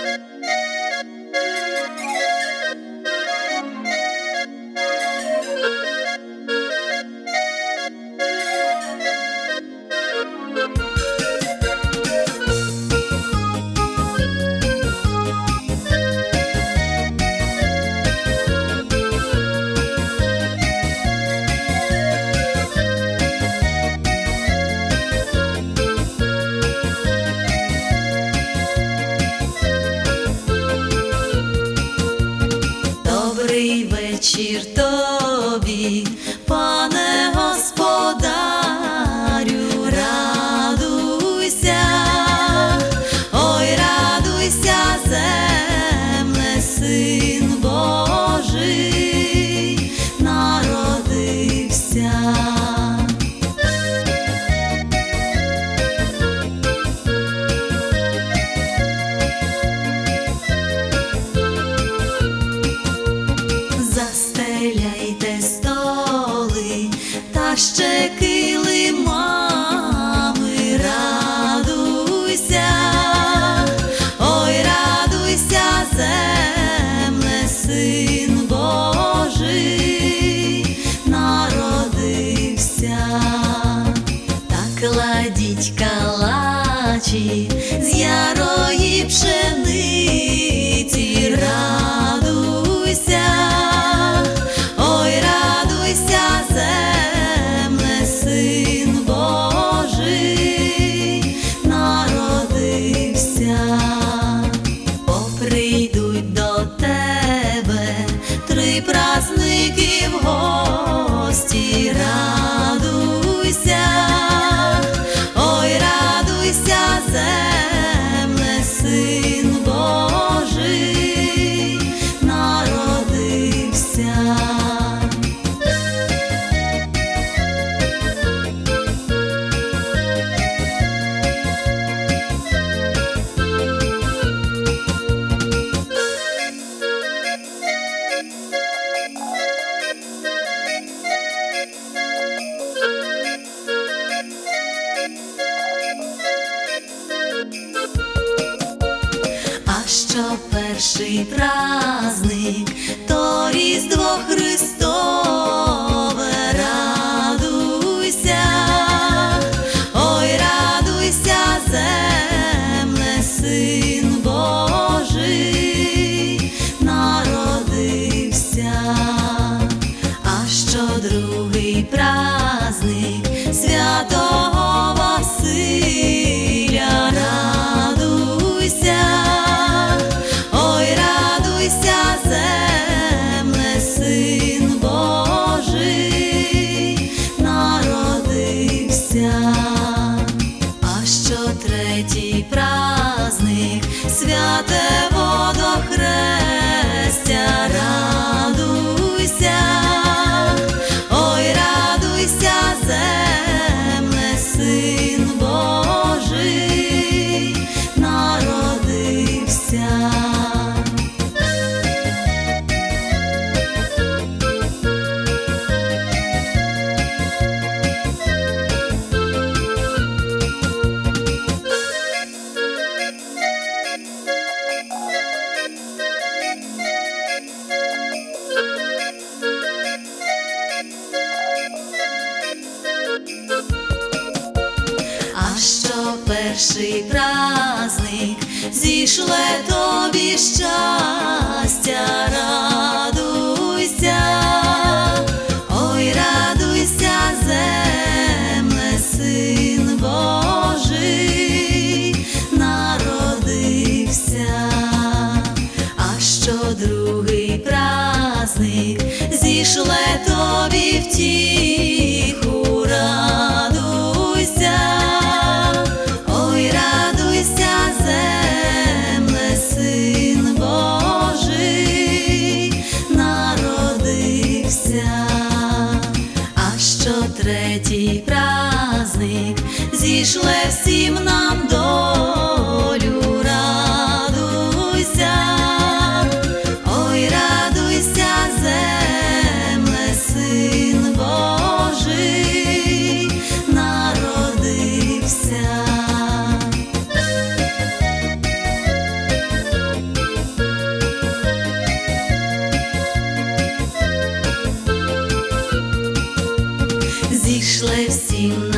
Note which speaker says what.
Speaker 1: Добрий вечір тобі, пане господарю, радуйся, ой, радуйся, земле, Син Божий народився. Застеляйте столи та ще килимами, радуйся, ой, радуйся, земле, Син Божий народився. Та кладіть калачі з ярої пшениці, радуйся, ой, радуйся, земле, Син Божий народився. Поприйдуть до тебе три празники в гості, радуйся, ой, радуйся, земле, Син Божий народився. А що перший праздник, то Різдво Христове, радуйся, ой, радуйся, земле, Син Божий народився. А що другий праздник, святого Василя, радуйся, ой, радуйся, земле, Син Божий народився. А що третій праздник, святе водохрестя, радуйся, ой, радуйся, земле, Син Божий народився. А що перший праздник, зійшле тобі щастя, радуйся, ой, радуйся, земле, Син Божий народився. А що другий праздник, зійшле тобі втіху, радуйся, ой, радуйся, земле, Син Божий всім